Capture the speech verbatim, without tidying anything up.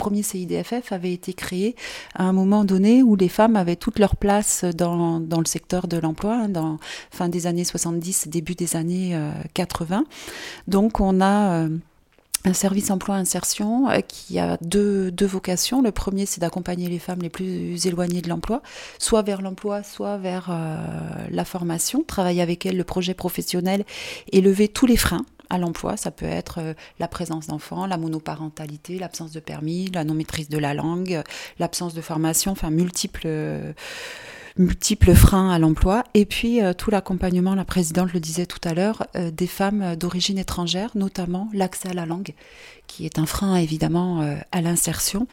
premier C I D F F avait été créé à un moment donné où les femmes avaient toute leur place dans, dans le secteur de l'emploi, hein, dans fin des années soixante-dix, début des années euh, quatre-vingts. Donc on a... Euh, un service emploi-insertion qui a deux, deux vocations. Le premier, c'est d'accompagner les femmes les plus éloignées de l'emploi, soit vers l'emploi, soit vers euh, la formation, travailler avec elles le projet professionnel et lever tous les freins à l'emploi. Ça peut être euh, la présence d'enfants, la monoparentalité, l'absence de permis, la non-maîtrise de la langue, l'absence de formation, enfin multiples... Euh, multiples freins à l'emploi, et puis euh, tout l'accompagnement, la présidente le disait tout à l'heure, euh, des femmes d'origine étrangère, notamment l'accès à la langue, qui est un frein évidemment euh, à l'insertion.